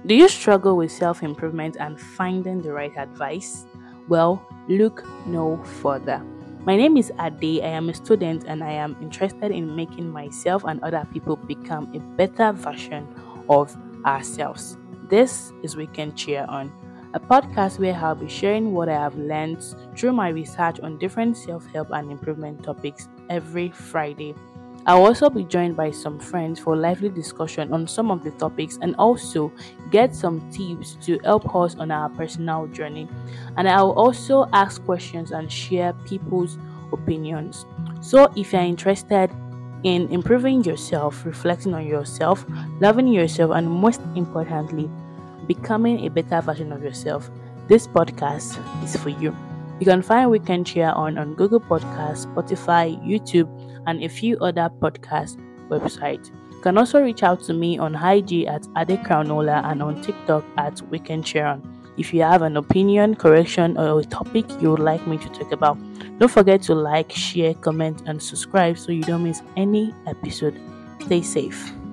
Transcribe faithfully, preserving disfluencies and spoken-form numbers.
Do you struggle with self improvement and finding the right advice? Well, look no further. My name is Ade. I am a student and I am interested in making myself and other people become a better version of ourselves. This is Weekend Cheer On, a podcast where I'll be sharing what I have learned through my research on different self help and improvement topics every Friday. I'll also be joined by some friends for lively discussion on some of the topics and also get some tips to help us on our personal journey. And I'll also ask questions and share people's opinions. So if you're interested in improving yourself, reflecting on yourself, loving yourself, and most importantly, becoming a better version of yourself, this podcast is for you. You can find Weekend Cheer on on Google Podcasts, Spotify, YouTube, and a few other podcast websites. You can also reach out to me on I G at Ade Crownola and on TikTok at Weekend Cheer On. If you have an opinion, correction, or a topic you would like me to talk about, don't forget to like, share, comment, and subscribe so you don't miss any episode. Stay safe.